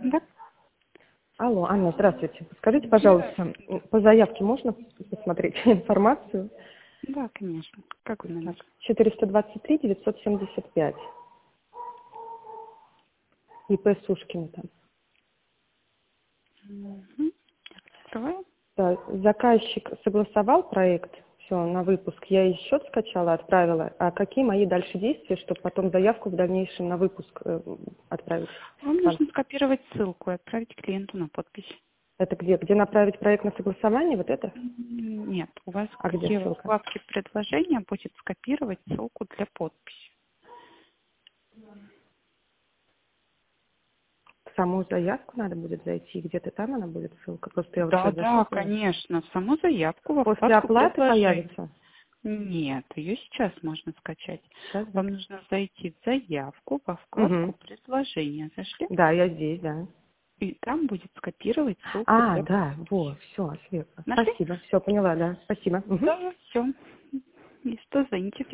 Да? Алло, Анна, здравствуйте. Скажите, пожалуйста, по заявке можно посмотреть информацию? Да, конечно. Какой номер? 423 975. ИП Сушкина там. Угу. Открываю. Да, заказчик согласовал проект, все, на выпуск. Я и счет скачала, отправила. А какие мои дальше действия, чтобы потом заявку в дальнейшем на выпуск отправить? Вам нужно скопировать ссылку и отправить клиенту на подпись. Это где? Где направить проект на согласование? Вот это? Нет, у вас А где где в ссылка? вкладке предложения будет скопировать ссылку для подписи. В саму заявку надо будет зайти, где-то там она будет ссылка. Просто я вот Да, сейчас да, зашла. конечно. В саму заявку во После вкладку оплаты предложений. появится? Нет, ее сейчас можно скачать. Сейчас, да? Вам нужно зайти в заявку, во вкладку Угу. предложения. Зашли? Да, я здесь, да. И там будет скопировать ссылку А, для да, подписи. вот, все, Света. Нашли? Спасибо, все, поняла, да. Спасибо. Мгм. Да, все. И что, звоните.